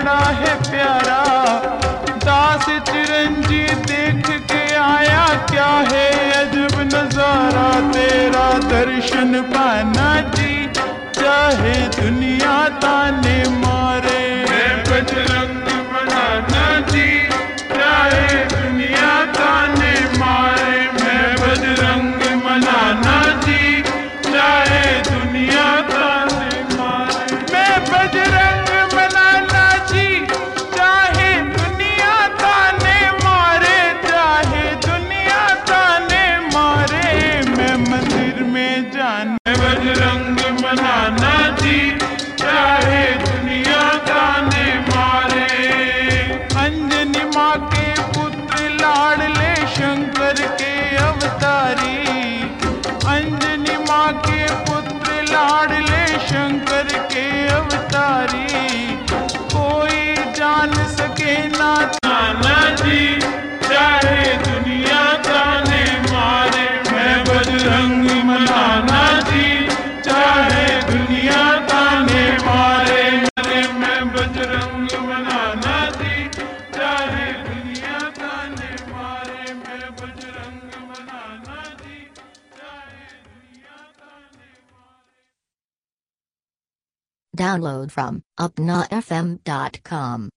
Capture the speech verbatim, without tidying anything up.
बड़ा है प्यारा। दास चिरंजी देख के आया, क्या है अजब नजारा तेरा दर्शन पाना जी, चाहे दुनिया ताने मारे। मैं बजरंग बनाना जी, चाहे दुनिया ताने मारे। मैं बजरंग बनाना जी, चाहे दुनिया ताने मारे। मैं बजरंग बनाना जी, चाहे दुनिया ताने मारे, चाहे दुनिया ताने मारे। मैं मंदिर में जाने बजरंग बनाना जी, चाहे दुनिया ताने मारे। अंजनी माँ के पुत्र लाडले शंकर के अवतारी, अंजनी माँ के पुत्र लाडले शंकर के अवतारी। कोई जान सके ना ताना जी, चाहे दुनिया ताने मारे। मैं बजरंग बनाना जी, चाहे दुनिया ताने मारे। मैं बजरंग बनाना जी, चाहे दुनिया ताने मारे। मैं बजरंग बनाना जी, चाहे दुनिया ताने मारे। Download from upna f m dot com.